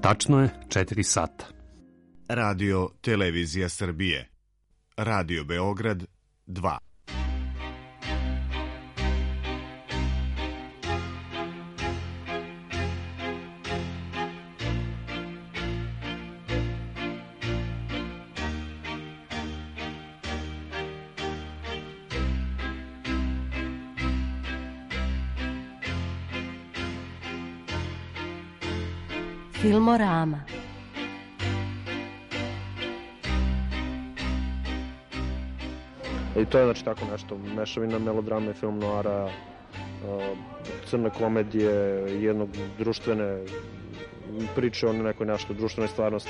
Tačno je 4 sata. Radio Televizija Srbije. Radio Beograd 2. Filmorama. I to je znači tako nešto, mešavina melodrame, film noara, crne komedije, jednog društvene priče o nekoj nešto društvenoj stvarnosti.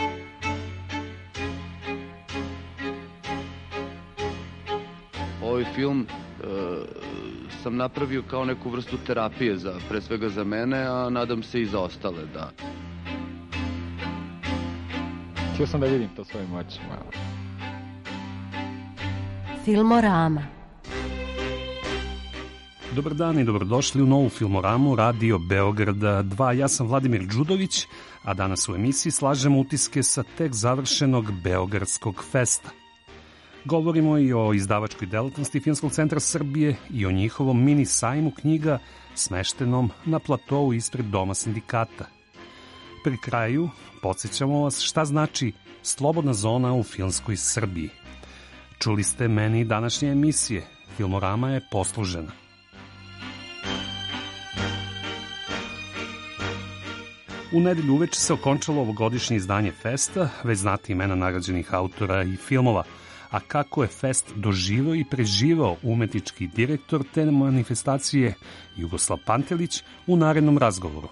Ovaj film sam napravio kao neku vrstu terapije, pre svega za mene, a nadam se i za ostale, da. Htio sam da vidim to svojim očima. Filmorama. Dobar dan i dobrodošli u novu Filmoramu Radio Beograda 2. Ja sam Vladimir Đudović, a danas u emisiji slažemo utiske sa tek završenog Beogradskog festa. Govorimo i o izdavačkoj delatnosti Filmskog centra Srbije i o njihovom mini sajmu knjiga smeštenom na platovu ispred Doma sindikata. Pri kraju podsjećamo vas šta znači slobodna zona u filmskoj Srbiji. Čuli ste meni današnje emisije. Filmorama je poslužena. U nedelju uveče se okončalo ovogodišnje izdanje festa, već znate imena nagrađenih autora i filmova. A kako je fest doživao i preživao umetnički direktor te manifestacije Jugoslav Pantelić u narednom razgovoru.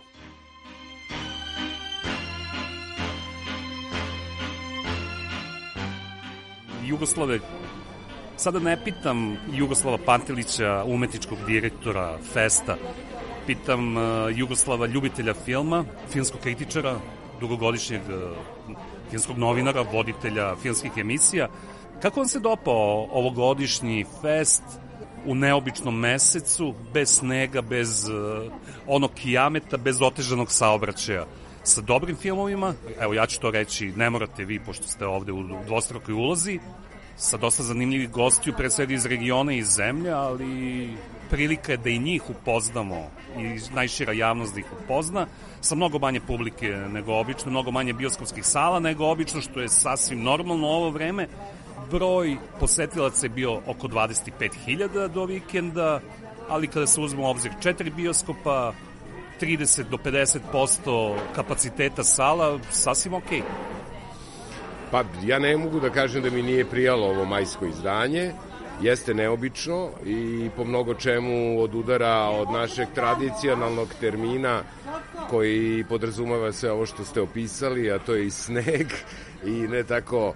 Jugoslave, sada ne pitam Jugoslava Pantelića, umetničkog direktora festa, pitam Jugoslava ljubitelja filma, filmskog kritičara, dugogodišnjeg filmskog novinara, voditelja filmskih emisija. Kako vam se dopao ovogodišnji fest u neobičnom mesecu, bez snega, bez onog kijameta, bez otežanog saobraćaja, sa dobrim filmovima, evo ja ću to reći, ne morate vi pošto ste ovde u dvostrukoj ulozi, sa dosta zanimljivih gostiju, pre svega iz regiona i iz zemlje, ali prilika je da i njih upoznamo i najšira javnost da ih upozna, sa mnogo manje publike nego obično, mnogo manje bioskopskih sala nego obično, što je sasvim normalno u ovo vreme. Broj posetilaca je bio oko 25.000 do vikenda, ali kada se uzme u obzir 4 bioskopa, 30 do 50% kapaciteta sala, sasvim okej. Pa ja ne mogu da kažem da mi nije prijalo ovo majsko izdanje. Jeste neobično i po mnogo čemu odudara od našeg tradicionalnog termina koji podrazumeva sve ovo što ste opisali, a to je i sneg i ne tako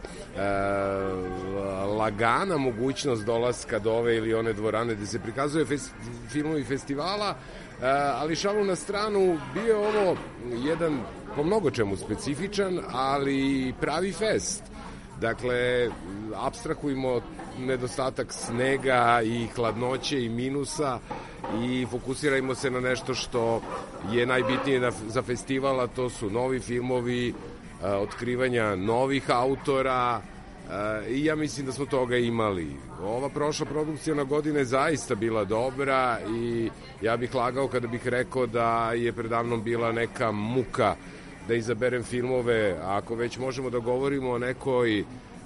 lagana mogućnost dolaska do ove ili one dvorane gde se prikazuje filmovi festivala, ali šalu na stranu, bio je ovo jedan po mnogo čemu specifičan, ali pravi fest. Dakle, apstrahujmo nedostatak snega i hladnoće i minusa i fokusirajmo se na nešto što je najbitnije za festival, a to su novi filmovi, otkrivanja novih autora, i ja mislim da smo toga imali. Ova prošla produkcijna godina je zaista bila dobra i ja bih lagao kada bih rekao da je predavnom bila neka muka da izaberem filmove, ako već možemo da govorimo o nekoj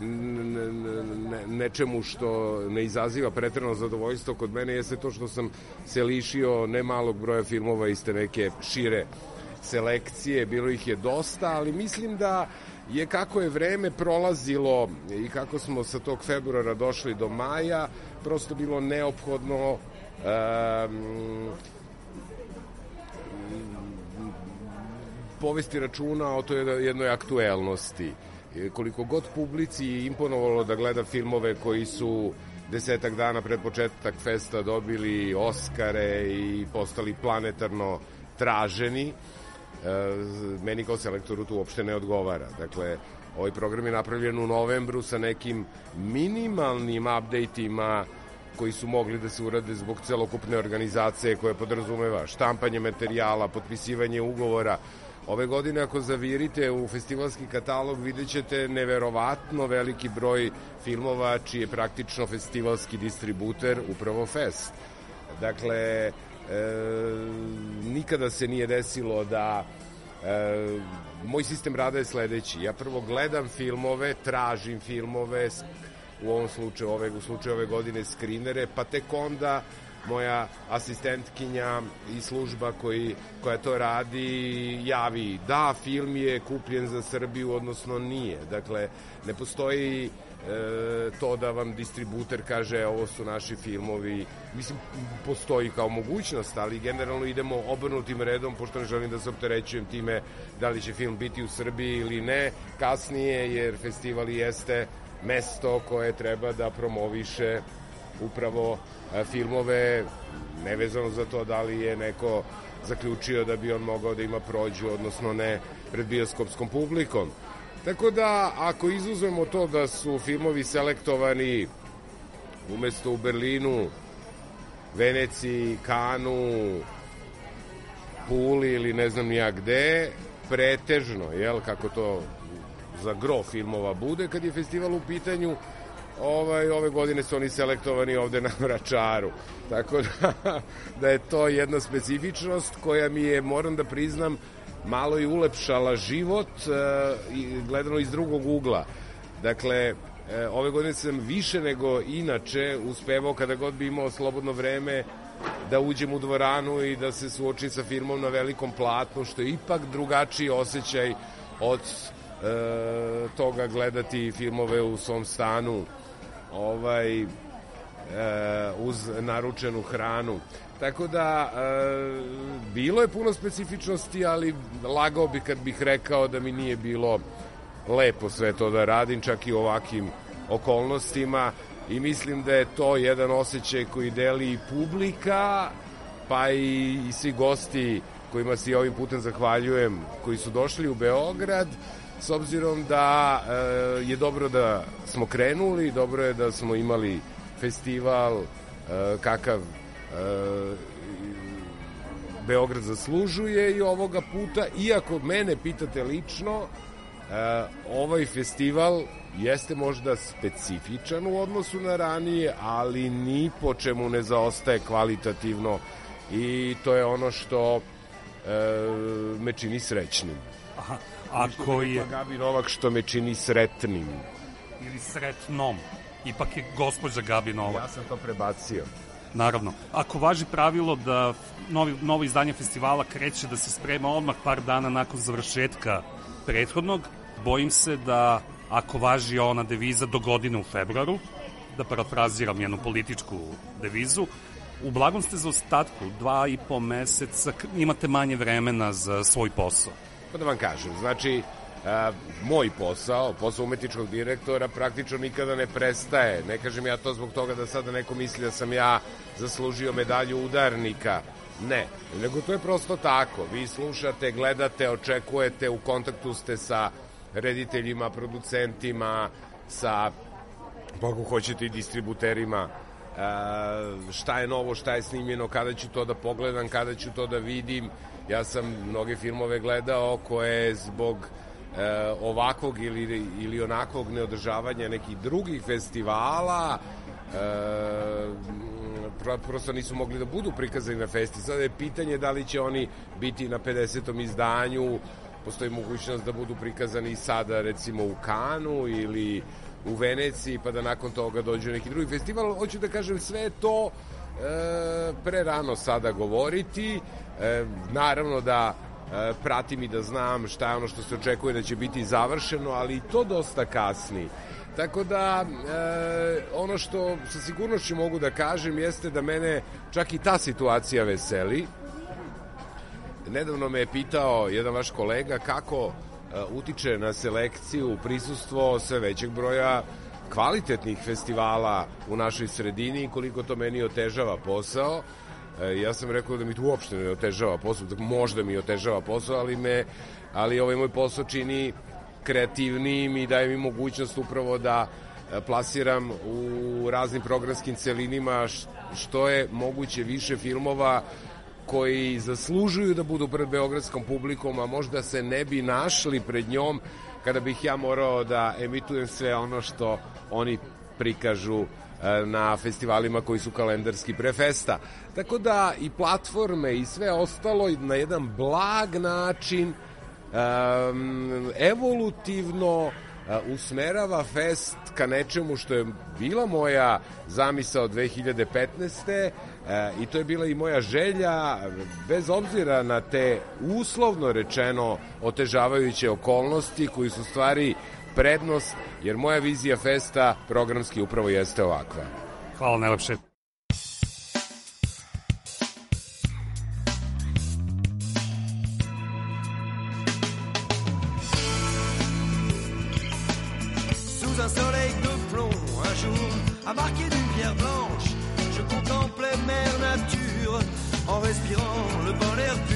nečemu što ne izaziva preterano zadovoljstvo kod mene, jeste to što sam se lišio nemalog broja filmova iz te neke šire selekcije, bilo ih je dosta, ali mislim da je kako je vreme prolazilo i kako smo sa tog februara došli do maja, prosto bilo neophodno povesti računa o toj jednoj aktuelnosti. Koliko god publici imponovalo da gleda filmove koji su 10 dana pred početak festa dobili Oskare i postali planetarno traženi, meni kao selektoru tu uopšte ne odgovara. Dakle, ovaj program je napravljen u novembru sa nekim minimalnim update-ima koji su mogli da se urade zbog celokupne organizacije koja podrazumeva štampanje materijala, potpisivanje ugovora, ove godine ako zavirite u festivalski katalog vidjet ćete neverovatno veliki broj filmova čiji je praktično festivalski distributer upravo Fest. Dakle, nikada se nije desilo da moj sistem rada je sledeći. Ja prvo gledam filmove, tražim filmove, u ovom slučaju, u slučaju ove godine skrinere, pa tek onda moja asistentkinja i služba koja to radi javi da film je kupljen za Srbiju, odnosno nije. Dakle, ne postoji to da vam distributer kaže ovo su naši filmovi. Mislim, postoji kao mogućnost, ali generalno idemo obrnutim redom, pošto ne želim da se opterećujem time da li će film biti u Srbiji ili ne kasnije, jer festival jeste mesto koje treba da promoviše upravo filmove, nevezano za to da li je neko zaključio da bi on mogao da ima prođu, odnosno ne pred bioskopskom publikom. Tako da, ako izuzmemo to da su filmovi selektovani umesto u Berlinu, Veneciji, Kanu, Puli ili ne znam nija gde, pretežno, kako to za gro filmova bude, kad je festival u pitanju, ove godine su oni selektovani ovde na Vračaru. Tako da je to jedna specifičnost koja mi je, moram da priznam, malo i ulepšala život, gledano iz drugog ugla. Dakle, ove godine sam više nego inače uspevao kada god bi imao slobodno vreme da uđem u dvoranu i da se suočim sa filmom na velikom platnu, što je ipak drugačiji osjećaj od toga gledati filmove u svom stanu uz naručenu hranu. Tako da bilo je puno specifičnosti, ali lagao bi kad bih rekao da mi nije bilo lepo sve to da radim, čak i u ovakvim okolnostima, i mislim da je to jedan osjećaj koji deli i publika, pa i svi gosti kojima se ovim putem zahvaljujem, koji su došli u Beograd, s obzirom da je dobro da smo krenuli, dobro je da smo imali festival kakav Beograd zaslužuje i ovoga puta, iako mene pitate lično, ovaj festival jeste možda specifičan u odnosu na ranije, ali ni po čemu ne zaostaje kvalitativno, i to je ono što me čini srećnim. Aha, ako je... Gabi Novak, što me čini sretnim. Ili sretnom. Ipak je gospođa Gabi Novak. Ja sam to prebacio. Naravno. Ako važi pravilo da novo izdanje festivala kreće da se sprema odmah par dana nakon završetka prethodnog, bojim se da ako važi ona deviza do godine u februaru, da parafraziram jednu političku devizu, u blagom ste za ostatku, 2,5 meseca, imate manje vremena za svoj posao. Pa da vam kažem, znači, moj posao umetničkog direktora praktično nikada ne prestaje. Ne kažem ja to zbog toga da sada neko misli da sam ja zaslužio medalju udarnika. Ne, nego to je prosto tako. Vi slušate, gledate, očekujete, u kontaktu ste sa rediteljima, producentima, sa, ako hoćete, i distributerima. Šta je novo, šta je snimljeno, kada ću to da pogledam, kada ću to da vidim. Ja sam mnoge filmove gledao koje zbog ovakvog ili onakvog neodržavanja nekih drugih festivala prosto nisu mogli da budu prikazani na festi. Sada je pitanje da li će oni biti na 50. izdanju, postoji mogućnost da budu prikazani sada recimo u Kanu ili u Veneciji, pa da nakon toga dođu neki drugi festival. Hoću da kažem, sve to pre rano sada govoriti. Naravno da pratim i da znam šta je ono što se očekuje da će biti završeno, ali i to dosta kasni. Tako da ono što sa sigurnošću mogu da kažem jeste da mene čak i ta situacija veseli. Nedavno me je pitao jedan vaš kolega kako utiče na selekciju, prisustvo sve većeg broja kvalitetnih festivala u našoj sredini i koliko to meni otežava posao. Ja sam rekao da mi to uopšte ne otežava posao, da možda mi otežava posao, ali ovaj moj posao čini kreativnijim i daje mi mogućnost upravo da plasiram u raznim programskim celinima što je moguće više filmova koji zaslužuju da budu pred beogradskom publikom, a možda se ne bi našli pred njom kada bih ja morao da emitujem sve ono što oni prikažu na festivalima koji su kalendarski pre festa. Tako da i platforme i sve ostalo na jedan blag način evolutivno usmerava fest ka nečemu što je bila moja zamisao 2015. I to je bila i moja želja, bez obzira na te uslovno rečeno otežavajuće okolnosti koji su stvari prednost, jer moja vizija festa programski upravo jeste ovakva. Hvala najlepše. Sous un soleil de plomb, un jour, à marquer d'une pierre blanche, je contemplais mère nature en respirant le bon air pur.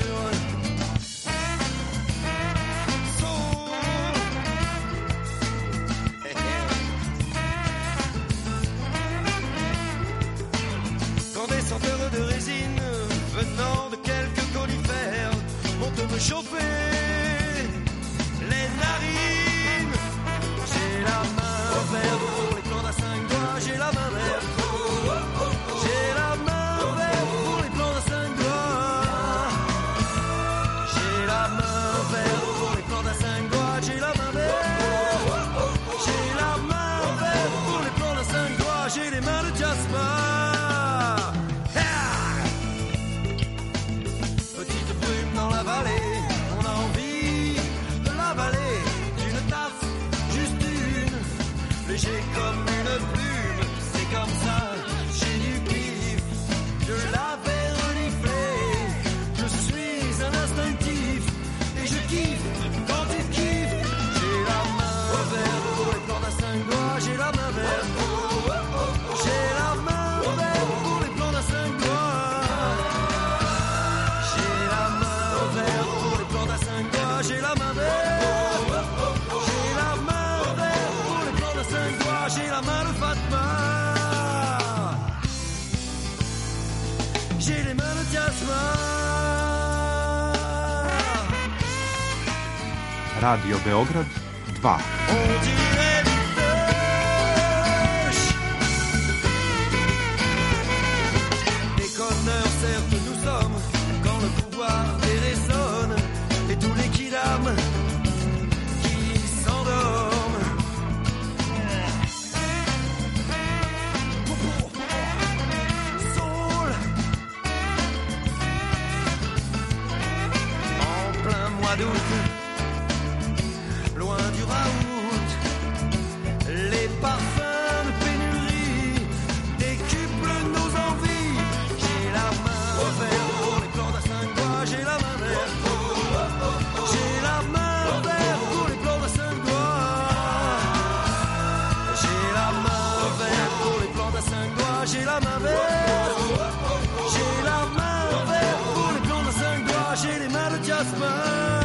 Quand des senteurs de résine venant de quelques conifères vont me chauffer les narines. J'ai la main verte pour les plantes à 5 doigts, j'ai la main verte. J'ai la main verte pour les plantes à 5 doigts. J'ai la main verte pour les plantes à 5 doigts, j'ai la main verte. J'ai la main verte pour les plantes à 5 doigts, j'ai les mains de Jasmin. Petite brume dans la vallée, on a envie de l'avaler d'une tasse, juste une, léger comme une plume, c'est comme ça, j'ai du pif, je l'avais reniflé, je suis un instinctif, et je kiffe quand tu kiffes, j'ai la main verte pour les plantes à 5 doigts, j'ai la main verte, j'ai la main verte pour les plantes à 5 doigts, j'ai la main verte pour les plantes à 5 doigts, j'ai la main verte, j'ai la main verte pour les plantes à 5 doigts, j'ai la main de Fatma, j'ai les mains de Jasmin. Radio Beograd 2. On dirait du pêche. Déconneurs, certes, nous sommes quand le pouvoir dérésonne et tous les kidams qui s'endorment. Soul. En plein mois d'août, loin du raout, les parfums de pénurie décuplent nos envies. J'ai la main verte pour les plantes à 5 doigts, j'ai la main verte. J'ai la main verte pour les plantes à 5 doigts. J'ai la main verte pour les plantes à 5 doigts, j'ai la main verte. J'ai la main verte pour les plantes à 5 doigts, j'ai les mains de Jasmin.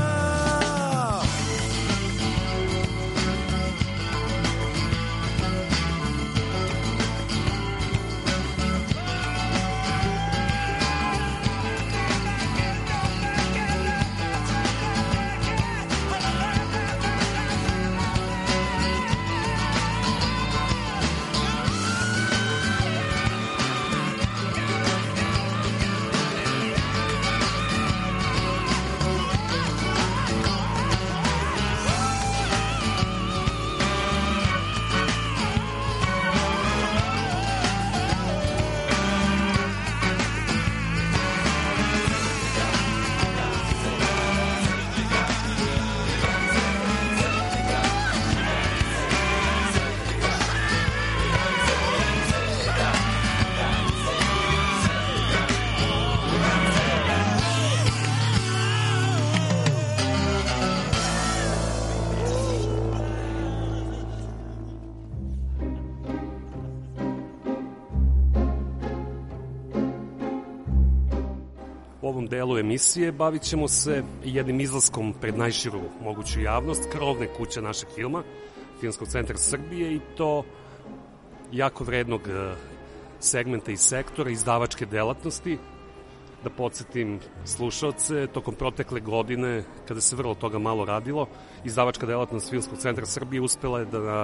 U ovom delu emisije bavit ćemo se jednim izlaskom pred najširu moguću javnost, krovne kuće našeg filma, Filmskog centra Srbije, i to jako vrednog segmenta i sektora izdavačke delatnosti, Da podsjetim slušaoce, tokom protekle godine, kada se vrlo toga malo radilo, izdavačka delatnost Filmskog centra Srbije uspela je da na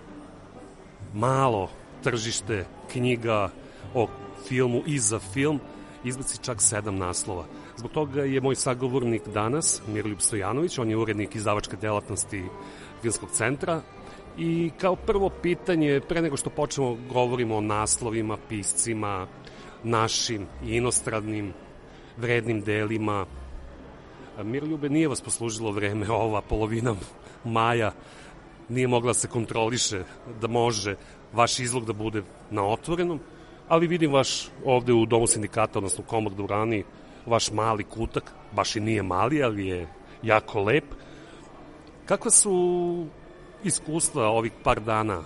malo tržište knjiga o filmu i za film izbaci čak 7 naslova. Zbog toga je moj sagovornik danas, Miroljub Stojanović, on je urednik izdavačke delatnosti Filmskog centra. I kao prvo pitanje, pre nego što počnemo govorimo o naslovima, piscima, našim i inostranim vrednim delima. Miroljube, nije vas poslužilo vreme, ova polovina maja nije mogla da se kontroliše, da može vaš izlog da bude na otvorenom, ali vidim vaš ovde u Domu sindikata, odnosno Komor dvorani, vaš mali kutak, baš i nije mali, ali je jako lep. Kakva su iskustva ovih par dana?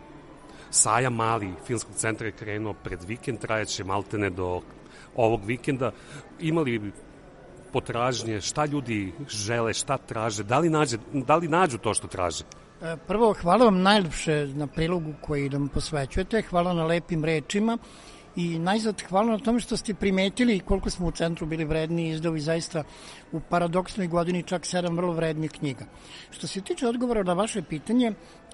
Sajam mali Filmskog centra je krenuo pred vikend, trajaće maltene do ovog vikenda. Imali potražnje, šta ljudi žele, šta traže, da li nađu to što traže? Prvo, hvala vam najlepše na prilogu koji nam posvećujete, hvala na lepim rečima i najzad hvala na tome što ste primetili koliko smo u centru bili vredni i izdali zaista u paradoksnoj godini čak 7 vrlo vrednih knjiga. Što se tiče odgovora na vaše pitanje,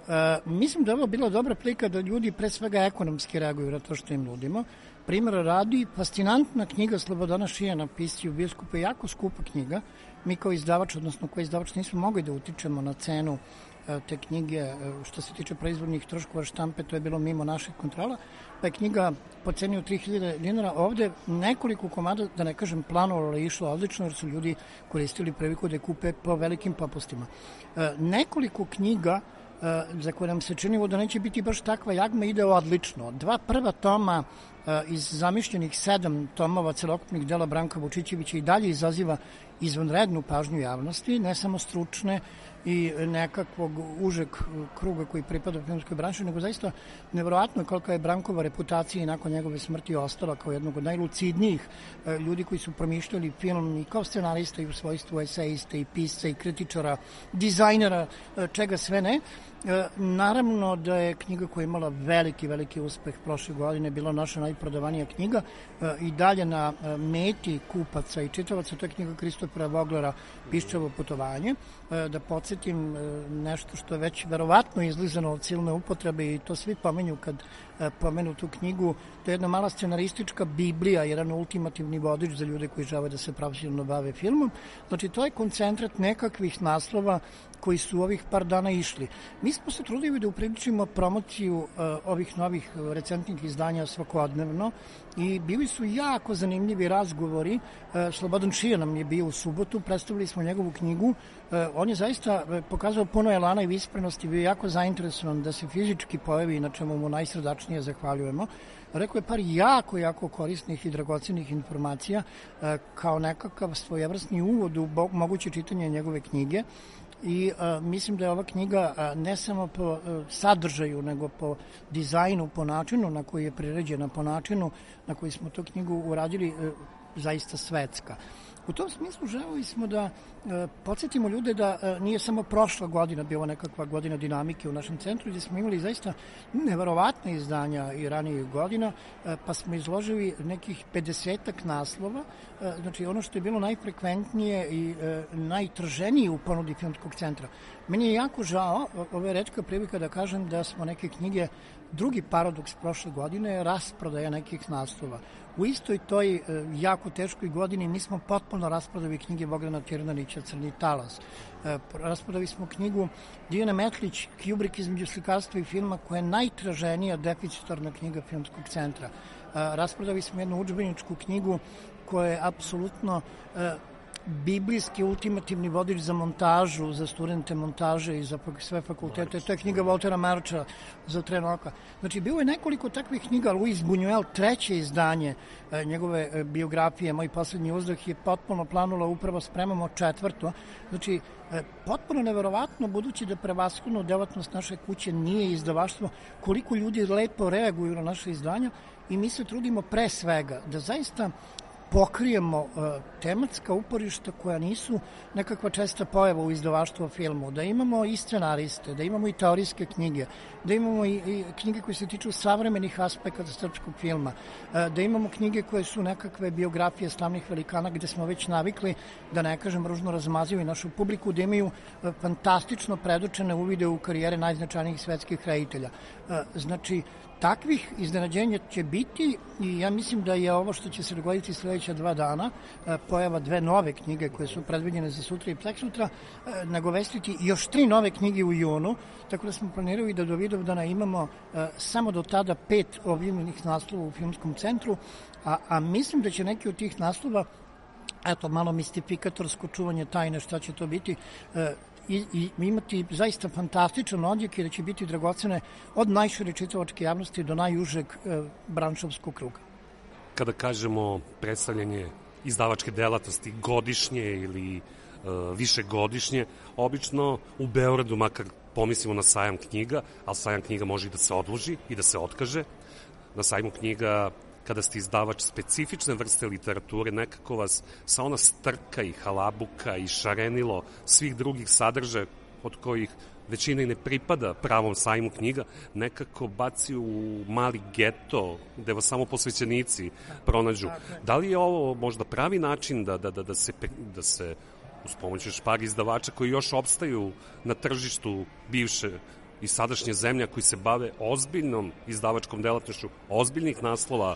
mislim da je ovo bila dobra prilika da ljudi pre svega ekonomski reaguju na to što im nudimo. Primjera radi, fascinantna knjiga Slobodana Šijana, Pisci u biskupu, je jako skupa knjiga. Mi kao izdavač, odnosno kao izdavač nismo mogli da utičemo na cenu te knjige. Što se tiče proizvodnih troškova štampe, to je bilo mimo naših kontrola. Pa je knjiga po ceni od 3000 dinara. Ovde nekoliko komada, da ne kažem planovalo, je išlo odlično jer su ljudi koristili priliku da je kupe po velikim popustima. Nekoliko knjiga za koje nam se činilo da neće biti baš takva jagma ide odlično. 2 prva toma iz zamišljenih 7 tomova celokupnih dela Branka Vučićevića i dalje izaziva izvanrednu pažnju javnosti, ne samo stručne i nekakvog užeg kruga koji pripada filmskoj branši, nego zaista nevjerovatno kolika je Brankova reputacija i nakon njegove smrti ostala kao jednog od najlucidnijih ljudi koji su promišljali film i kao scenarista i u svojstvu esejista i pisca i kritičara, dizajnera, čega sve ne. Naravno da je knjiga koja je imala veliki uspeh prošle godine bila naša najprodavanija knjiga i dalje na meti kupaca i čitavaca, to je knjiga Kristofera Voglera Piščevo putovanje. Da podsjetim nešto što je već verovatno izlizano od silne upotrebe i to svi pomenju kad pomenu tu knjigu. To je jedna mala scenaristička biblija, jedan ultimativni vodič za ljude koji žele da se profesionalno bave filmom. Znači, to je koncentrat nekakvih naslova koji su ovih par dana išli. Mi smo se trudili da upriličimo promociju ovih novih recentnih izdanja svakodnevno i bili su jako zanimljivi razgovori. Slobodan Šijan nam je bio u subotu, predstavili smo njegovu knjigu. On je zaista pokazao puno elana i visprenosti, bio jako zainteresovan da se fizički pojavi, na čemu mu najsrdačnije zahvaljujemo. Rekao je par jako korisnih i dragocenih informacija kao nekakav svojevrsni uvod u moguće čitanje njegove knjige. I mislim da je ova knjiga ne samo po sadržaju, nego po dizajnu, po načinu na koji je priređena, po načinu na koji smo tu knjigu uradili zaista svetska. U tom smislu želeli smo da podsjetimo ljude da nije samo prošla godina bila nekakva godina dinamike u našem centru, gdje smo imali zaista neverovatne izdanja i ranijih godina, pa smo izložili nekih 50-ak naslova. Znači ono što je bilo najfrekventnije i najtrženije u ponudi Filmskog centra. Meni je jako žao, ovo je retka prilika da kažem da smo neke knjige, drugi paradoks prošle godine, rasprodaja nekih naslova. U istoj toj jako teškoj godini mi smo potpuno rasprodali knjige Bogdana Tirnanića Crni talas. Rasprodali smo knjigu Dijane Metlić Kjubrik između slikarstva i filma, koja je najtraženija deficitarna knjiga Filmskog centra. Rasprodali smo jednu udžbeničku knjigu koja je apsolutno biblijski ultimativni vodič za montažu, za studente montaže i za sve fakultete. To je knjiga Voltera Marča Za tren oka. Znači, bilo je nekoliko takvih knjiga. Luis Buñuel, 3. izdanje njegove biografije, Moj poslednji uzdah, je potpuno planula, upravo spremamo 4. Znači, potpuno neverovatno, budući da prevashodno delatnost naše kuće nije izdavaštvo, koliko ljudi lepo reaguju na naše izdanja i mi se trudimo pre svega da zaista pokrijemo tematska uporišta koja nisu nekakva česta pojava u izdavaštvu o filmu, da imamo i scenariste, da imamo i teorijske knjige, da imamo i knjige koje se tiču savremenih aspekata srpskog filma, da imamo knjige koje su nekakve biografije slavnih velikana gde smo već navikli, da ne kažem ružno razmazivaju našu publiku, da imaju fantastično predočene uvide u karijere najznačajnijih svetskih reditelja. Znači, takvih iznenađenja će biti i ja mislim da je ovo što će se dogoditi sledeća 2 dana, pojava 2 nove knjige koje su predviđene za sutra i preksutra, nagovestiti još 3 nove knjige u junu, tako da smo planirali da do Vidovdana imamo samo do tada 5 objavljenih naslova u Filmskom centru, a mislim da će neki od tih naslova, eto, malo mistifikatorsko čuvanje tajne šta će to biti, i imati zaista fantastičan odjek i da će biti dragocene od najšire čitalačke javnosti do najužeg branšovskog kruga. Kada kažemo predstavljanje izdavačke delatnosti godišnje ili višegodišnje, obično u Beogradu makar pomislimo na sajam knjiga, ali sajam knjiga može i da se odloži i da se otkaže. Na sajmu knjiga, kada ste izdavač specifične vrste literature, nekako vas sa ona strka i halabuka i šarenilo svih drugih sadržaja od kojih većina i ne pripada pravom sajmu knjiga, nekako baci u mali geto gde vas samo posvećenici pronađu. Da li je ovo možda pravi način da se uz pomoć još par izdavača koji još opstaju na tržištu bivše i sadašnje zemlja koji se bave ozbiljnom izdavačkom delatnošću, ozbiljnih naslova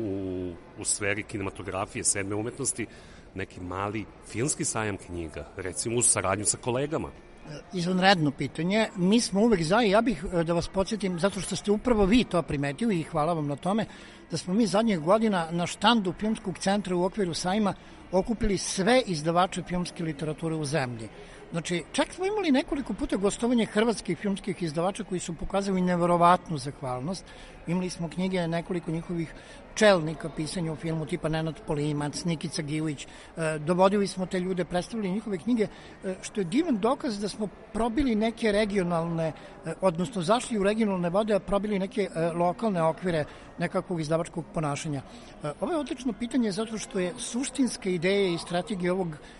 u sferi kinematografije, 7. umetnosti, neki mali filmski sajam knjiga, recimo u saradnju sa kolegama? Izvanredno pitanje. Mi smo uvek za i ja bih da vas podsjetim, zato što ste upravo vi to primetili i hvala vam na tome, da smo mi zadnjih godina na štandu Filmskog centra u okviru sajma okupili sve izdavače filmske literature u zemlji. Znači, čak smo imali nekoliko puta gostovanje hrvatskih filmskih izdavača koji su pokazali neverovatnu zahvalnost. Imali smo knjige nekoliko njihovih čelnika pisanja u filmu, tipa Nenad Polimac, Nikica Gilić. Dovodili smo te ljude, predstavili njihove knjige, što je divan dokaz da smo probili neke regionalne, odnosno zašli u regionalne vode, a probili neke lokalne okvire nekakvog izdavačkog ponašanja. Ovo je odlično pitanje zato što je suštinska ideja i strategija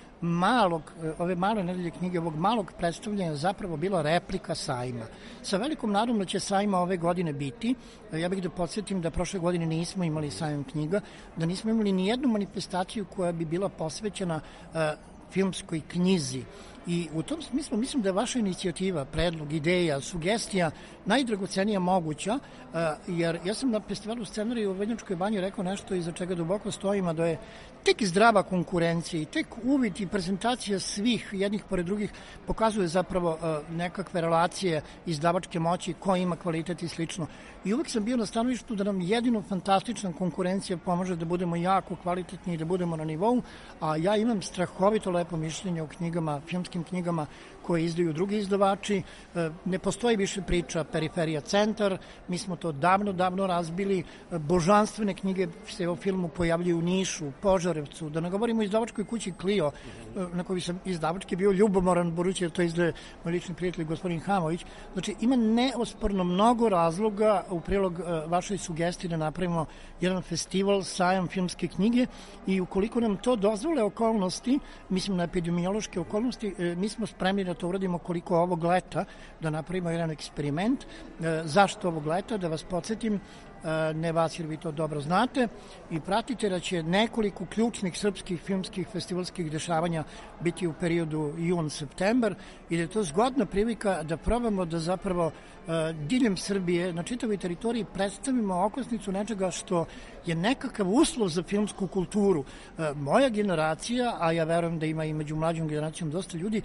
ove male nedelje knjige, ovog malog predstavljanja zapravo bila replika sajma. Sa velikom nadom da će sajma ove godine biti. Ja bih da podsjetim da prošle godine nismo imali sajam knjiga, da nismo imali ni jednu manifestaciju koja bi bila posvećena filmskoj knjizi. I u tom smislu mislim da je vaša inicijativa, predlog, ideja, sugestija najdragocenija moguća, jer ja sam na festivalu scenarija u Vrnjačkoj banji rekao nešto iza čega duboko stojim, da je tek zdrava konkurencija i tek uvid i prezentacija svih jednih pored drugih pokazuje zapravo nekakve relacije izdavačke moći, ko ima kvalitet i slično. I uvek sam bio na stanovištu da nam jedino fantastična konkurencija pomaže da budemo jako kvalitetni i da budemo na nivou, a ja imam strahovito lepo mišljenje o knjigama, filmskim knjigama koje izdaju drugi izdavači. Ne postoji više priča Periferija centar, mi smo to davno razbili. Božanstvene knjige se o filmu pojavljuju u Nišu, u Požarevcu, da ne govorimo o izdavačkoj kući Clio, na koji sam izdavački bio ljubomoran, budući da to izdaje moj lični prijatelj gospodin Hamović. Znači, ima neosporno mnogo razloga u prilog vašoj sugestiji da napravimo jedan festival, sajam filmske knjige i ukoliko nam to dozvole okolnosti, mislim na epidemiološke okolnosti, mi smo spremni da to uradimo koliko ovog leta, da napravimo jedan eksperiment. Zašto ovog leta? Da vas podsjetim, ne vas jer vi to dobro znate i pratite da će nekoliko ključnih srpskih filmskih festivalskih dešavanja biti u periodu jun-septembar i da je to zgodna prilika da probamo da zapravo diljem Srbije na čitavoj teritoriji predstavimo okosnicu nečega što je nekakav uslov za filmsku kulturu. Moja generacija, a ja verujem da ima i među mlađom generacijom dosta ljudi,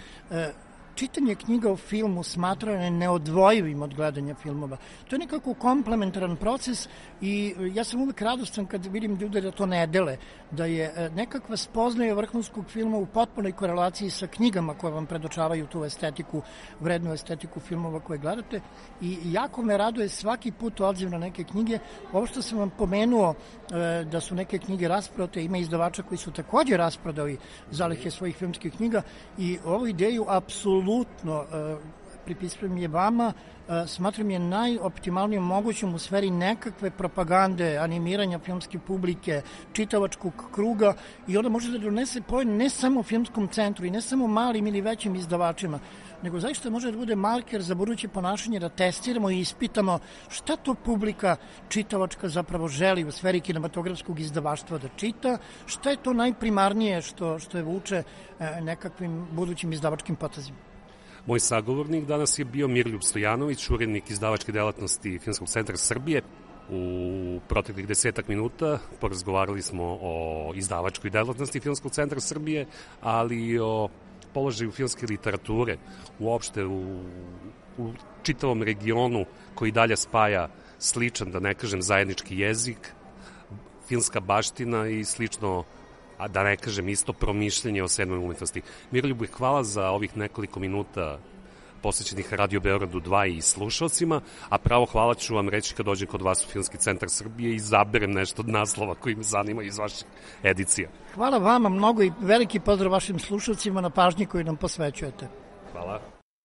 čitanje knjiga o filmu smatrano je neodvojivim od gledanja filmova. To je nekako komplementaran proces i ja sam uvek radostan kad vidim ljude da to ne dele, da je nekakva spoznaja vrhunskog filma u potpunoj korelaciji sa knjigama koje vam predočavaju tu estetiku, vrednu estetiku filmova koje gledate i jako me raduje svaki put odziv na neke knjige. Ovo što sam vam pomenuo da su neke knjige rasprodate, ima izdavača koji su takođe rasprodali zalihe svojih filmskih knjiga i ovu ideju apsolutno pripisujem je vama, smatram je najoptimalnijom mogućom u sferi nekakve propagande, animiranja filmske publike, čitavačkog kruga i onda može da donese poen ne samo filmskom centru i ne samo malim ili većim izdavačima, nego zaista može da bude marker za buduće ponašanje, da testiramo i ispitamo šta to publika čitavačka zapravo želi u sferi kinematografskog izdavaštva da čita, šta je to najprimarnije što je vuče nekakvim budućim izdavačkim potezima. Moj sagovornik danas je bio Miroljub Stojanović, urednik izdavačke delatnosti Filmskog centra Srbije. U proteklih 10 minuta porazgovarali smo o izdavačkoj delatnosti Filmskog centra Srbije, ali i o položaju filmske literature uopšte u čitavom regionu koji dalje spaja sličan, da ne kažem zajednički jezik, filmska baština i slično, a da ne kažem isto promišljenje o sedmoj umetnosti. Miroljube, hvala za ovih nekoliko minuta posvećenih Radio Beogradu 2 i slušalcima, a pravo hvala ću vam reći kad dođem kod vas u Filmski centar Srbije i izaberem nešto od naslova koji me zanima iz vaših edicija. Hvala vama mnogo i veliki pozdrav vašim slušalcima na pažnji koju nam posvećujete. Hvala.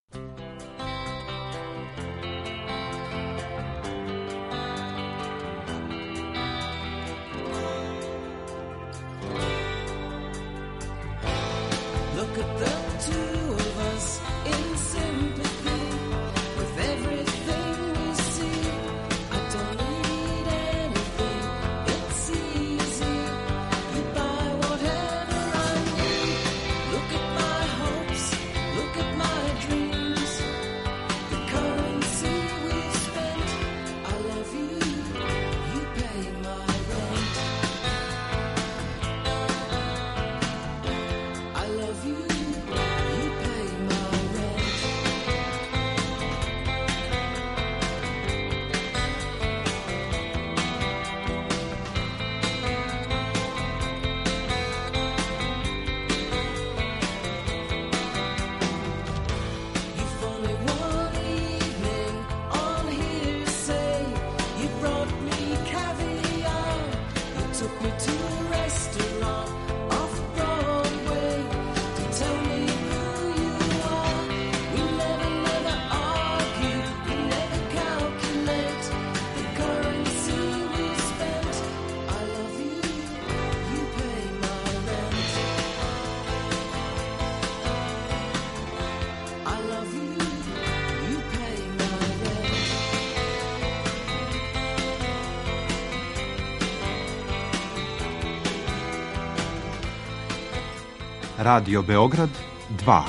Look at the two of us in sympathy with everything we see. I don't need anything, it's easy. You buy whatever I need. Look at my hopes, look at my dreams. The currency we spent. I love you, you pay my rent. I love you. Radio Beograd 2.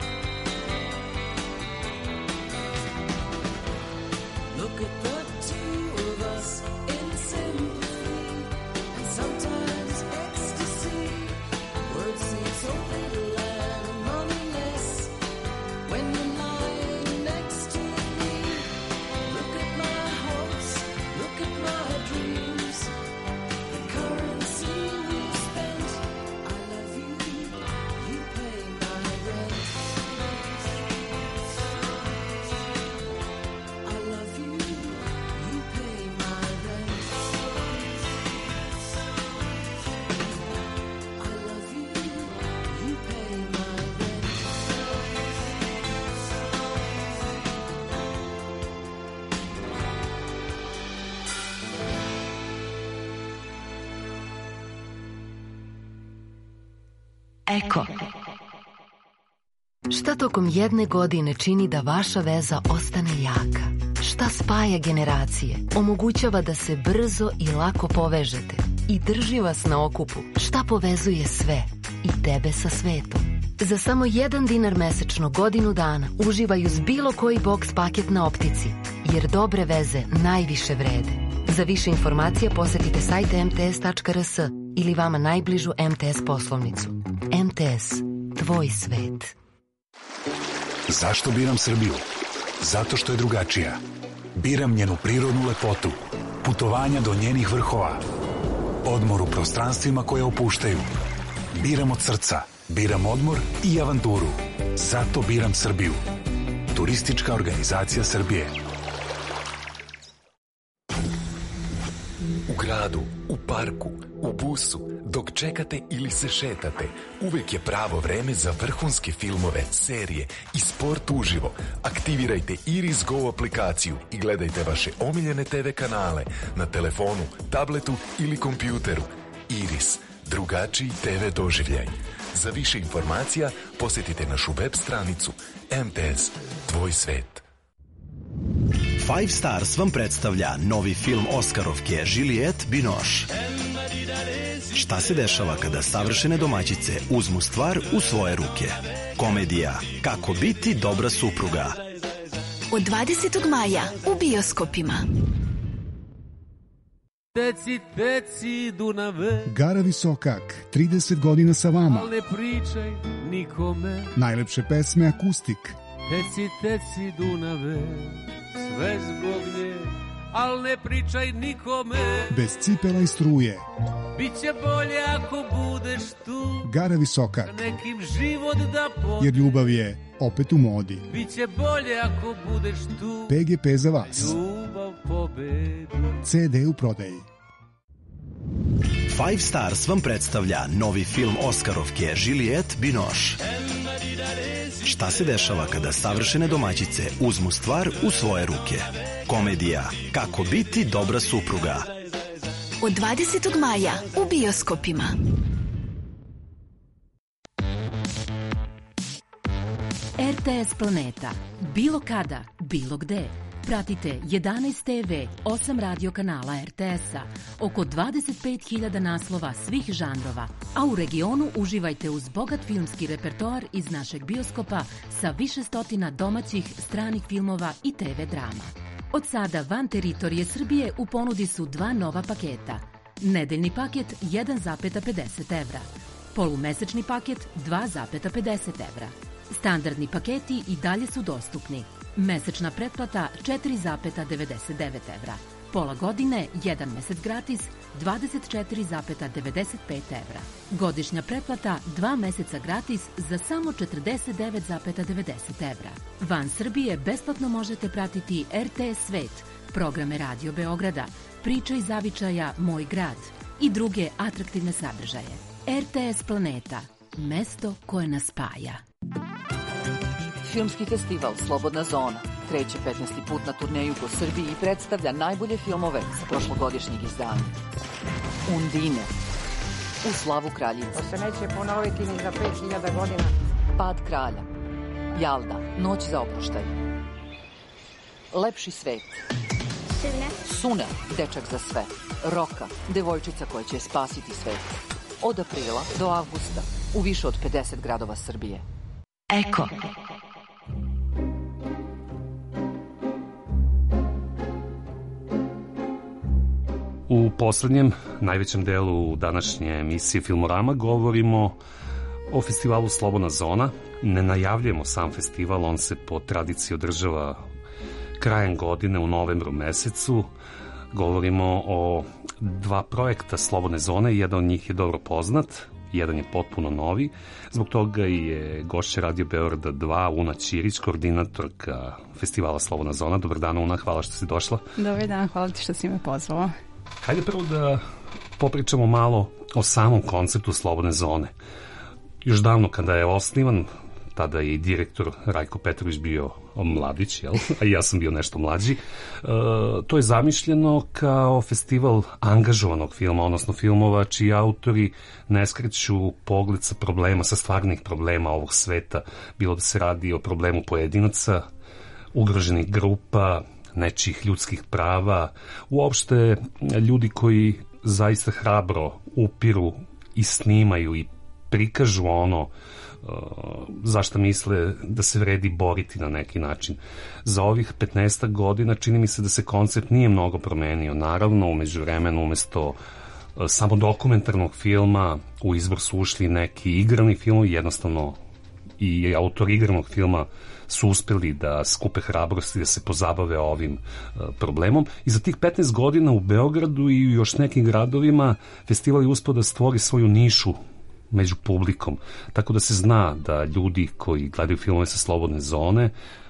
Eko. Šta tokom jedne godine čini da vaša veza ostane jaka? Šta spaja generacije, omogućava da se brzo i lako povežete i drži vas na okupu? Šta povezuje sve i tebe sa svetom? Za samo $1 mesečno godinu dana uživaj uz bilo koji boks paket na Optici, jer dobre veze najviše vrede. Za više informacija posetite sajt mts.rs ili vama najbližu MTS poslovnicu. MTS, tvoj svet. Zašto biram Srbiju? Zato što je drugačija. Biram njenu prirodnu lepotu, putovanja do njenih vrhova, odmor u prostranstvima koje opuštaju. Biram od srca, biram odmor i avanturu. Zato biram Srbiju. Turistička organizacija Srbije. gradu, u parku, u busu, dok čekate ili se šetate, uvek je pravo vreme za vrhunske filmove, serije i sport uživo. Aktivirajte Iris Go aplikaciju i gledajte vaše omiljene TV kanale na telefonu, tabletu ili kompjuteru. Iris, drugačiji TV doživljaj. Za više informacija posjetite našu web stranicu MTS, tvoj svet. Five Stars vam predstavlja novi film Oskarovke Juliette Binoche. Šta se dešava kada savršene domaćice uzmu stvar u svoje ruke? Komedija Kako biti dobra supruga. Od 20. maja u bioskopima. Teci, teci, Dunave. Gara Visokak, 30 godina sa vama. Al ne pričaj nikome. Najlepše pesme akustik. Teci, teci, Dunave. Sve zbog nje, al ne pričaj nikome. Bez cipela i struje. Biće bolje ako budeš tu. Gara Visokak. Nekim život da pođe. Jer ljubav je opet u modi. Biće bolje ako budeš tu. PGP za vas. Ljubav pobedi. CD u prodaji. Five Stars vam predstavlja novi film Oskarovke Juliette Binoche. Šta se dešava kada savršene domaćice uzmu stvar u svoje ruke? Komedija Kako biti dobra supruga. Od 20. maja u bioskopima. RTS Planeta. Bilo kada, bilo gde. Pratite 11 TV, 8 radio kanala RTS-a, oko 25.000 naslova svih žanrova, a u regionu uživajte uz bogat filmski repertoar iz našeg bioskopa sa više stotina domaćih, stranih filmova i TV drama. Od sada van teritorije Srbije u ponudi su dva nova paketa. Nedeljni paket 1,50 evra, polumesečni paket 2,50 evra. Standardni paketi i dalje su dostupni. Mesečna pretplata 4,99 evra. Pola godine, 1 mesec gratis, 24,95 evra. Godišnja pretplata 2 meseca gratis za samo 49,90 evra. Van Srbije besplatno možete pratiti RTS Svet, programe Radio Beograda, Priča iz zavičaja Moj grad i druge atraktivne sadržaje. RTS Planeta, mesto koje nas spaja. Filmski festival Slobodna zona kreće 15. put na turneju po Srbiji i predstavlja najbolje filmove sa prošlogodišnjeg izdanja. Undine, U slavu kraljice. To se neće ponoviti ni za 5000 godina. Pad kralja, Jalda, Noć za oproštaj. Lepši svet. Sune, dečak za sve. Roka, devojčica koja će spasiti svet. Od aprila do avgusta u više od 50 gradova Srbije. Eko. U poslednjem, najvećem delu današnje emisije Filmorama govorimo o festivalu Slobodna zona. Ne najavljujemo sam festival, on se po tradiciji održava krajem godine u novembru mesecu. Govorimo o dva projekta Slobodne zone, jedan od njih je dobro poznat, jedan je potpuno novi. Zbog toga je gošća Radio Beograda 2 Una Ćirić, koordinatorka festivala Slobodna zona. Dobar dan, Una, hvala što si došla. Dobar dan, hvala ti što si me pozvao. Hajde prvo da popričamo malo o samom konceptu Slobodne zone. Još davno kada je osnivan, tada je i direktor Rajko Petrović bio mladić, jel? A i ja sam bio nešto mlađi. To je zamišljeno kao festival angažovanog filma, odnosno filmova čiji autori ne skreću pogled sa problema, sa stvarnih problema ovog sveta, bilo da se radi o problemu pojedinaca, ugroženih grupa, nečijih ljudskih prava, uopšte ljudi koji zaista hrabro upiru i snimaju i prikažu ono zašto misle da se vredi boriti na neki način. Za ovih 15 godina čini mi se da se koncept nije mnogo promenio. Naravno, umeđu vremenu, umesto samo dokumentarnog filma, u izbor su ušli neki igrani filmovi, jednostavno i autori igranog filma su uspeli da skupe hrabrosti da se pozabave ovim problemom. I za tih 15 godina u Beogradu i u još nekim gradovima festival je uspeo da stvori svoju nišu među publikom. Tako da se zna da ljudi koji gledaju filmove sa Slobodne zone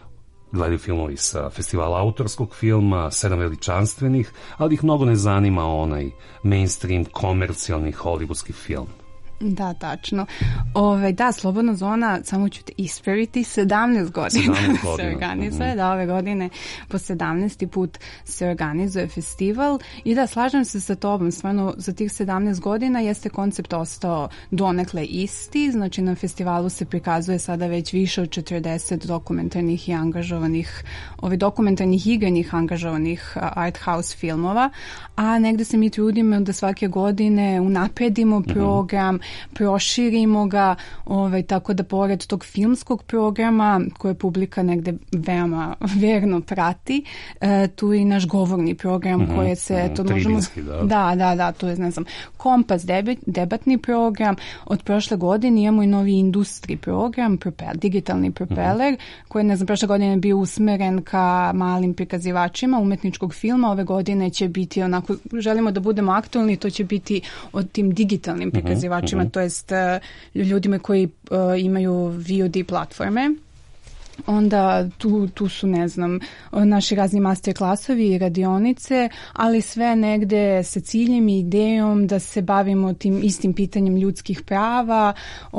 gledaju filmovi sa festivala autorskog filma, 7 veličanstvenih, ali ih mnogo ne zanima onaj mainstream, komercijalni hollywoodski film. Da, tačno. Da, Slobodna zona, samo ću te ispraviti, 17 godina se organizuje, da, ove godine po 17. put se organizuje festival i da, slažem se sa tobom, stvarno za tih 17 godina jeste koncept ostao donekle isti, znači na festivalu se prikazuje sada već više od 40 dokumentarnih i angažovanih, dokumentarnih igranih angažovanih art house filmova, a negde se mi trudimo da svake godine unapredimo program, proširimo ga, tako da pored tog filmskog programa koje publika negde veoma verno prati, tu je i naš govorni program koje se to možemo... Da, to je, ne znam, Kompas, debatni program. Od prošle godine imamo i novi industri program, digitalni propeler, koji, ne znam, prošle godine je bio usmeren ka malim prikazivačima umetničkog filma. Ove godine će biti onako, želimo da budemo aktualni, to će biti od tim digitalnim prikazivačima, to jest ljudima koji imaju VOD platforme. Onda tu su, ne znam, naši razni master klasovi i radionice, ali sve negde sa ciljem i idejom da se bavimo tim istim pitanjem ljudskih prava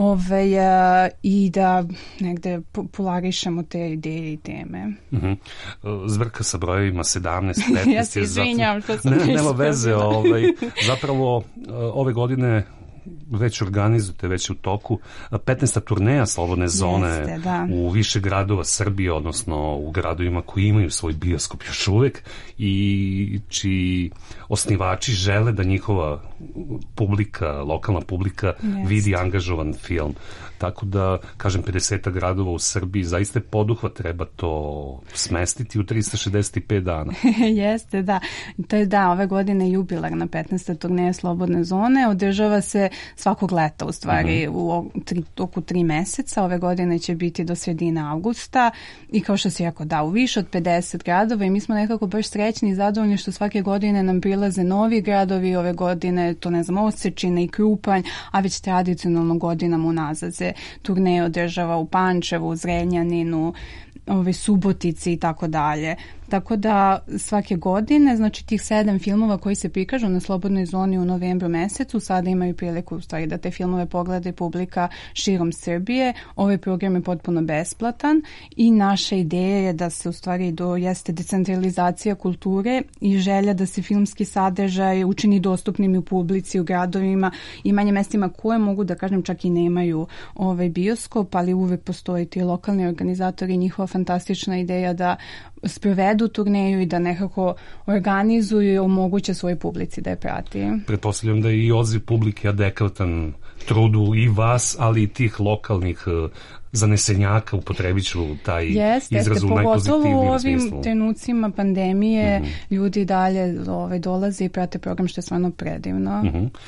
i da negde popularišemo te ideje i teme. Zbrka sa brojevima 17, 15. Ja se izvinjam što sam nema veze, zapravo ove godine već organizujete, već u toku 15. turneja Slobodne zone u više gradova Srbije, odnosno u gradovima koji imaju svoj bioskop još uvek i čiji osnivači žele da njihova publika, lokalna publika vidi angažovan film. Tako da, kažem, 50 gradova u Srbiji, zaista poduhvat, treba to smestiti u 365 dana. Jeste, da. To je, da, ove godine jubilarna 15. turneja Slobodne zone, održava se svakog leta, u stvari, u toku 3 meseca. Ove godine će biti do sredine avgusta i kao što si rekao, da, u više od 50 gradova i mi smo nekako baš srećni i zadovoljni što svake godine nam prilaze novi gradovi, ove godine, to ne znam, Osečina i Krupanj, a već tradicionalno godinama unazad se turneje održava u Pančevu, u Zrenjaninu, Subotici i tako dalje. Tako da svake godine, znači tih 7 filmova koji se prikažu na Slobodnoj zoni u novembru mesecu, sada imaju priliku u stvari da te filmove pogleda publika širom Srbije. Ovaj program je potpuno besplatan i naša ideja je da se u stvari jeste decentralizacija kulture i želja da se filmski sadržaj učini dostupnim u publici, u gradovima i manje mestima koje mogu da kažem čak i nemaju bioskop, ali uvek postoji ti lokalni organizatori i njihova fantastična ideja da sprovedu turneju i da nekako organizuju i omoguće svojoj publici da je prati. Pretpostavljam da je i odziv publike adekvatan trudu i vas, ali i tih lokalnih zanesenjaka, upotrebit ću taj izraz u najpozitivnijem smislu. Pogotovo u ovim trenucima pandemije ljudi dalje dolaze i prate program, što je stvarno predivno.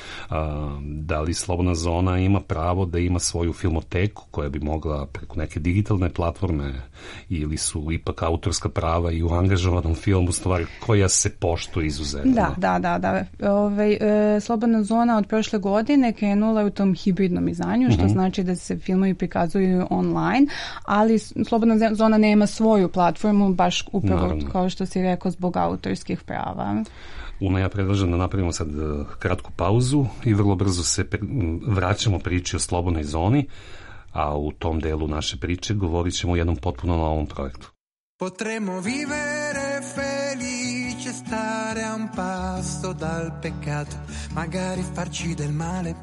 Da li Slobodna zona ima pravo da ima svoju filmoteku koja bi mogla preko neke digitalne platforme ili su ipak autorska prava i u angažovanom filmu stvari koja se poštuje izuzetno? Da. Slobodna zona od prošle godine krenula u tom hibridnom izdanju, što znači da se filmovi prikazuju online, ali Slobodna zona nema svoju platformu, baš upravo kao što si rekao, zbog autorskih prava. Una, ja predlažem da napravimo sad kratku pauzu i vrlo brzo se vraćamo priči o Slobodnoj zoni, a u tom delu naše priče govorit ćemo o jednom potpuno novom projektu. Potremmo vivere felice, stare a un passo dal peccato, magari farci del male,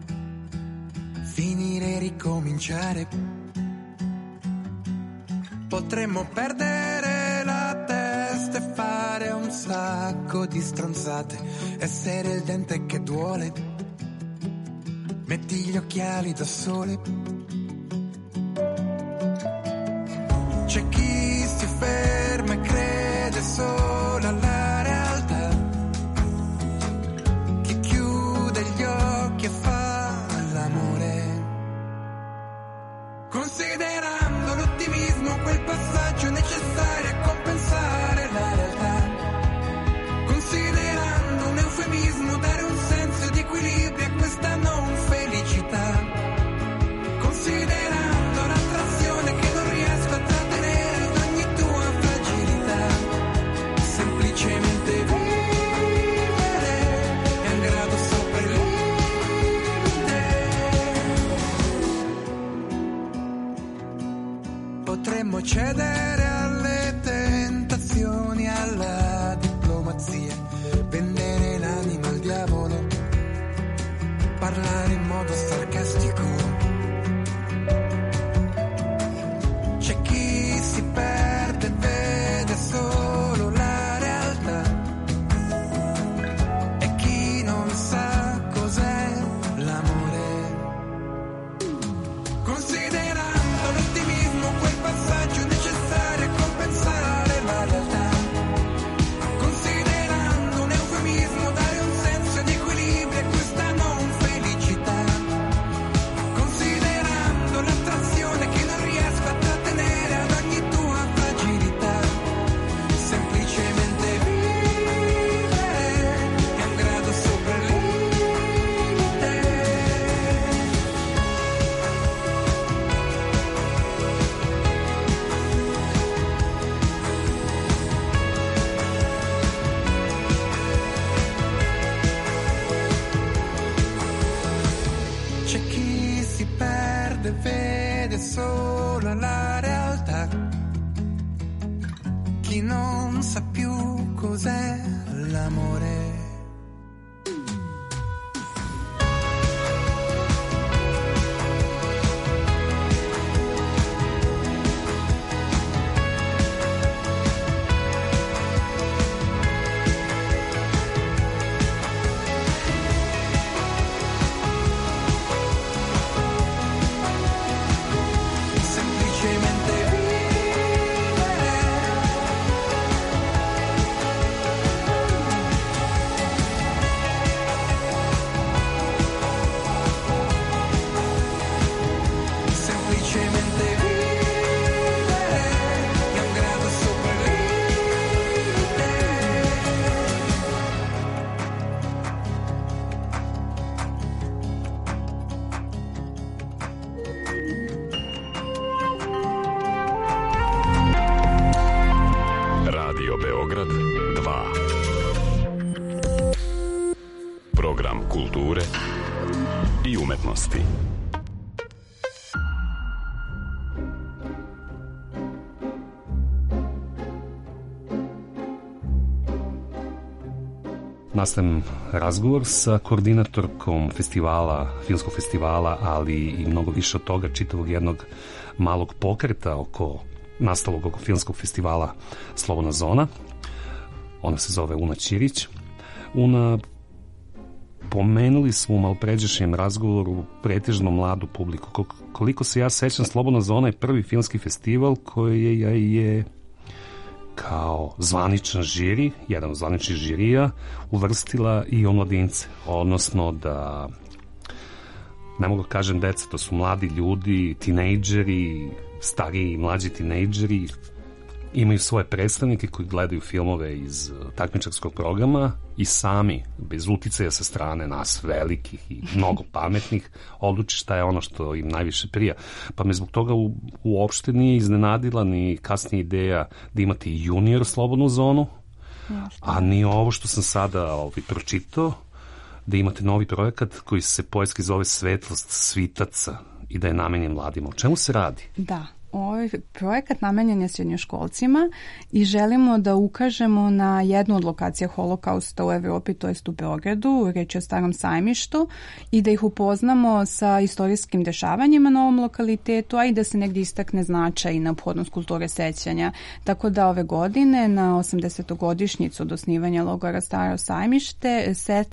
finire e ricominciare. Potremmo perdere la testa e fare un sacco di stronzate, essere il dente che duole, metti gli occhiali da sole. C'è chi si ferma e crede solo alla realtà, chi chiude gli occhi e fa l'amore, considerando l'ottimismo quel passaggio necessario a compensare la realtà, considerando un eufemismo dare un senso di equilibrio a questa non felicità, chi non sa più cos'è l'amore. Program kulture i umetnosti. Nastavim razgovor sa koordinatorkom festivala, filmskog festivala, ali i mnogo više od toga, čitavog jednog malog pokreta nastalog oko filmskog festivala Slobodna zona. Ona se zove Una Ćirić. Una, pomenuli smo u malopređašnjem razgovoru pretežno mladu publiku. Koliko se ja sećam, Slobodna zona je prvi filmski festival koji je kao zvaničan žiri, jedan od zvaničnih žirija, uvrstila i omladince. Odnosno da, ne mogu kažem deca, to su mladi ljudi, tinejdžeri, stariji i mlađi tinejdžeri, imaju svoje predstavnike koji gledaju filmove iz takmičarskog programa i sami, bez uticaja sa strane nas velikih i mnogo pametnih, odluči šta je ono što im najviše prija. Pa me zbog toga uopšte nije iznenadila ni kasnija ideja da imate i junior slobodnu zonu, a ni ovo što sam sada pročitao, da imate novi projekat koji se poetski zove Svetlost svitaca i da je namenjen mladima. O čemu se radi? Da. Ovaj projekat namenjen je srednjoškolcima i želimo da ukažemo na jednu od lokacija holokausta u Evropi, to jest u Beogradu, reč je o Starom sajmištu, i da ih upoznamo sa istorijskim dešavanjima na ovom lokalitetu, a i da se negdje istakne značaj i neophodnost kulture sećanja. Tako da ove godine, na 80-godišnjicu od osnivanja logora Staro sajmište,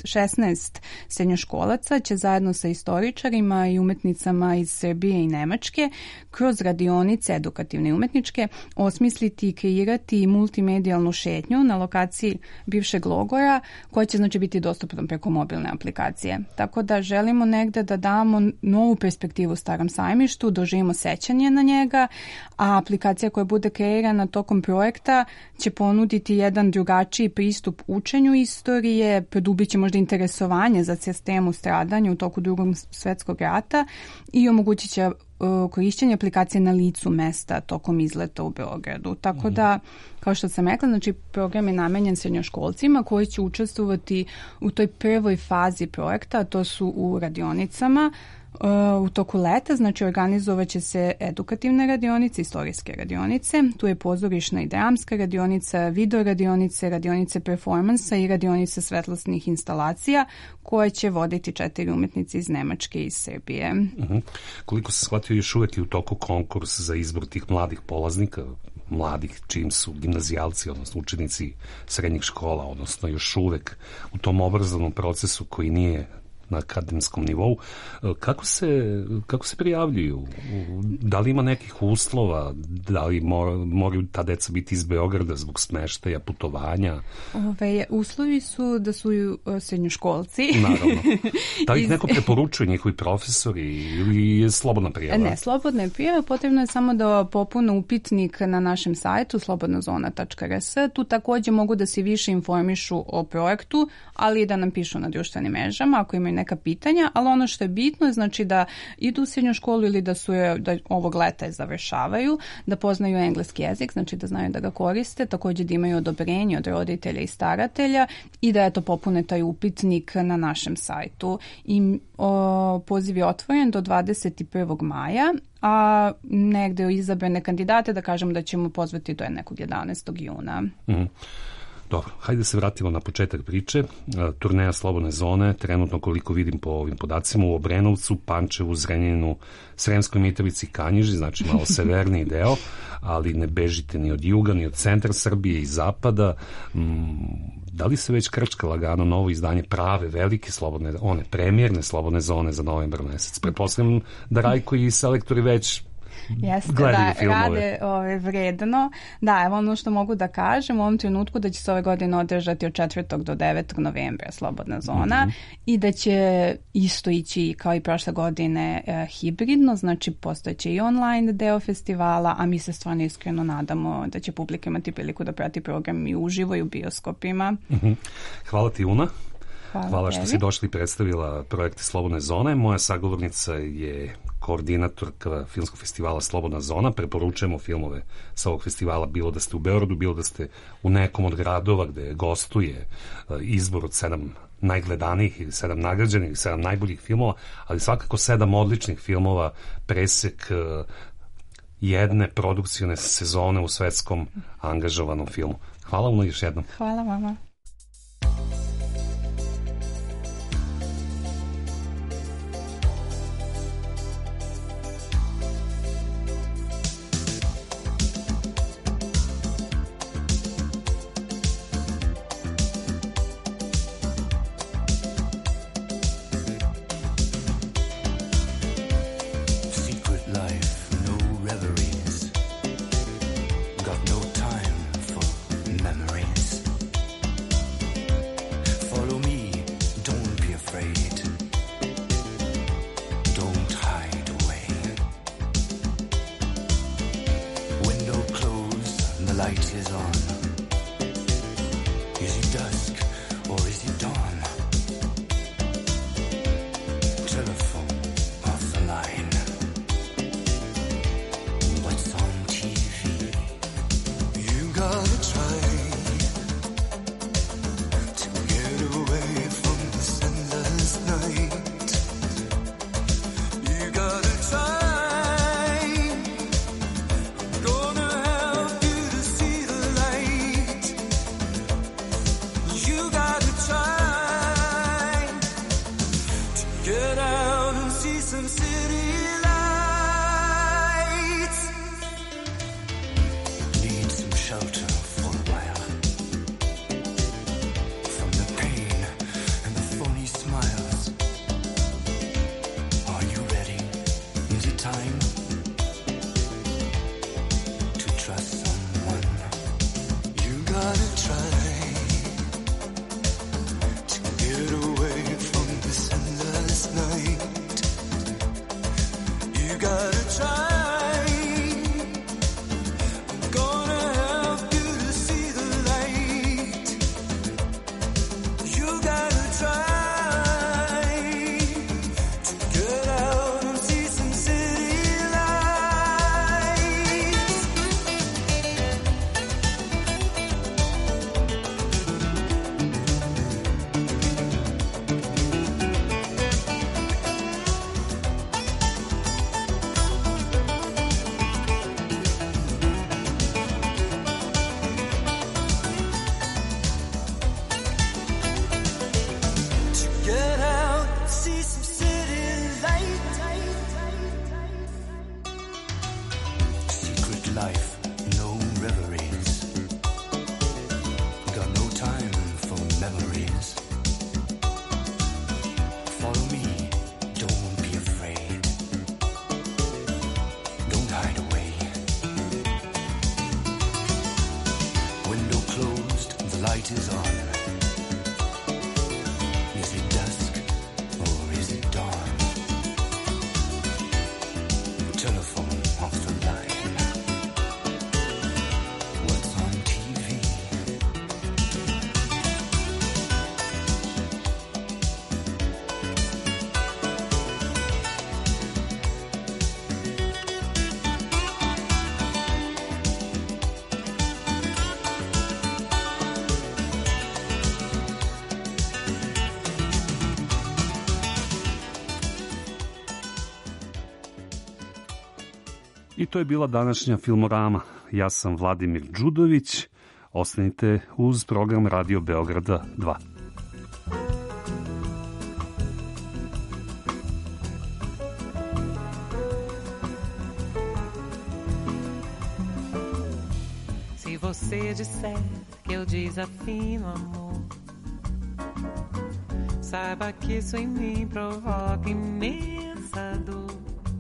16 srednjoškolaca će zajedno sa istoričarima i umetnicama iz Srbije i Nemačke kroz radionice edukativne i umetničke osmisliti i kreirati multimedijalnu šetnju na lokaciji bivšeg logora, koja će znači biti dostupna preko mobilne aplikacije. Tako da želimo negde da damo novu perspektivu Starom sajmištu, doživimo sećanje na njega, a aplikacija koja bude kreirana tokom projekta će ponuditi jedan drugačiji pristup učenju istorije, produbit će možda interesovanje za sistemu stradanja u toku Drugog svjetskog rata i omogućit će korišćenje aplikacije na licu mesta tokom izleta u Beogradu. Tako da, kao što sam rekla, znači program je namenjen srednjoškolcima koji će učestvovati u toj prvoj fazi projekta, a to su u radionicama. U toku leta, znači organizovat će se edukativne radionice, istorijske radionice, tu je pozorišna i dramska radionica, video radionice, radionice performansa i radionice svetlosnih instalacija koje će voditi 4 umetnice iz Nemačke i iz Srbije. Koliko se shvatio, još uvek je u toku konkurs za izbor tih mladih polaznika, mladih čim su gimnazijalci, odnosno učenici srednjih škola, odnosno još uvek u tom obrazovnom procesu koji nije na akademskom nivou. Kako se prijavljuju? Da li ima nekih uslova? Da li moraju ta deca biti iz Beograda zbog smeštaja, putovanja? Uslovi su da su srednjoškolci. Naravno. Da li ih neko preporučuje, njihovi profesori, ili je slobodna prijava? Ne, slobodna je prijava. Potrebno je samo da popune upitnik na našem sajtu slobodnazona.rs. Tu također mogu da se više informišu o projektu, ali i da nam pišu na društvenim mrežama ako imaju neka pitanja, ali ono što je bitno je znači da idu u srednju školu ili da ovog leta je završavaju, da poznaju engleski jezik, znači da znaju da ga koriste, također da imaju odobrenje od roditelja i staratelja i da popune taj upitnik na našem sajtu. I poziv je otvoren do 21. maja, a negde izabrane kandidate da kažemo da ćemo pozvati do nekog 11. juna. Dobro, hajde se vratimo na početak priče. Turneja Slobodne zone, trenutno koliko vidim po ovim podacima, u Obrenovcu, Pančevu, Zrenjaninu, Sremskoj Mitrovici, Kanjiži, znači malo severniji deo, ali ne bežite ni od juga, ni od centra Srbije i zapada. Da li se već krčka lagano novo izdanje prave, velike slobodne, one premijerne slobodne zone za novembar mesec? Pretpostavljam da Rajko i selektori već jeste, da, rade vredno. Da, evo ono što mogu da kažem u ovom trenutku da će se ove godine održati od 4. do 9. novembra Slobodna zona i da će isto ići kao i prošle godine hibridno, znači postojeće i online deo festivala, a mi se stvarno iskreno nadamo da će publika imati priliku da prati program i uživo i u bioskopima. Hvala ti, Una. Hvala što si došla i predstavila projekte Slobodne zone. Moja sagovornica je koordinatorka filmskog festivala Slobodna zona. Preporučujemo filmove sa ovog festivala, bilo da ste u Beogradu, bilo da ste u nekom od gradova gde gostuje izbor od 7 najgledanijih ili 7 nagrađenih ili 7 najboljih filmova, ali svakako 7 odličnih filmova, presek jedne produkcijne sezone u svetskom angažovanom filmu. Hvala vam još jednom. Hvala vama. I to je bila današnja Filmorama. Ja sam Vladimir Đudović. Ostanite uz program Radio Beograda 2. Se você disser que eu desafino amor, saiba que isso em mim provoca imensa dor.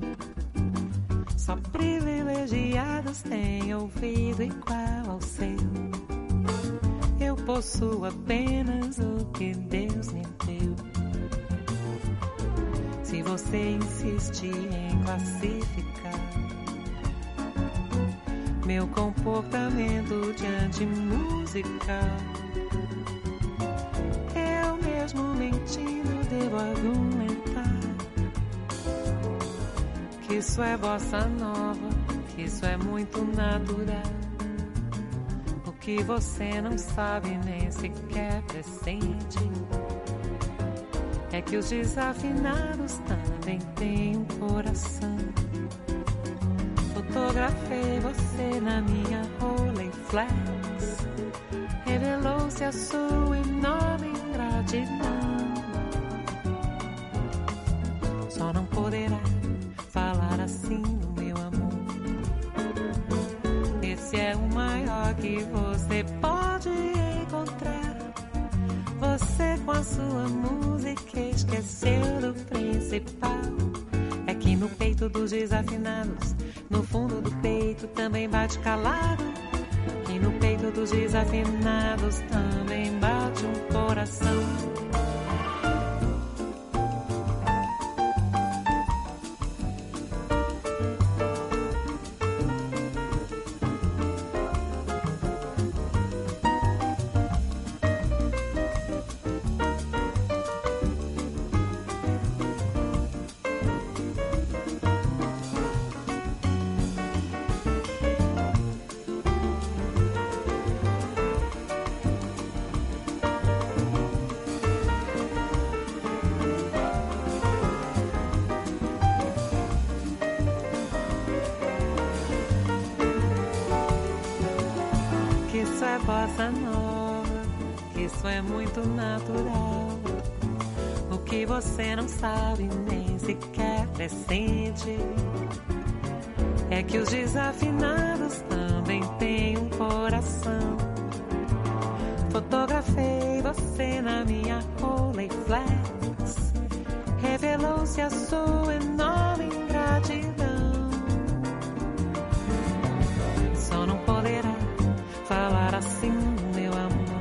Só privilegiados têm ouvido igual ao seu. Eu possuo apenas o que Deus me deu. Se você insiste em classificar meu comportamento diante musical, eu mesmo mentindo devo argumentar que isso é bossa nova, que isso é muito natural. O que você não sabe nem sequer pressente é que os desafinados também têm um coração. Fotografei você na minha Rolleiflex, revelou-se a sua enorme ingratidão. Só não poderá falar assim no meu amor. Esse é o maior que você pode encontrar. Você com a sua música esqueceu do principal. É que no peito dos desafinados, no fundo do peito também bate calado. E no peito dos desafinados também bate um coração. Bossa nova, que isso é muito natural. O que você não sabe nem sequer pressente é que os desafinados também têm um coração. Fotografei você na minha Rolleiflex, revelou-se a sua enorme ingratidão. Só não poderá falar assim, meu amor.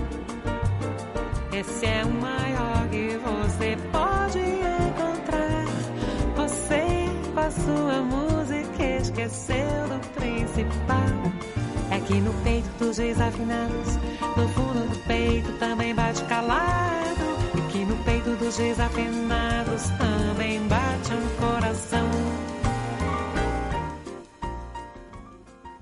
Esse é o maior que você pode encontrar. Você com a sua música esqueceu do principal. É que no peito dos desafinados, no fundo do peito também bate calado. E que no peito dos desafinados também bate um coração.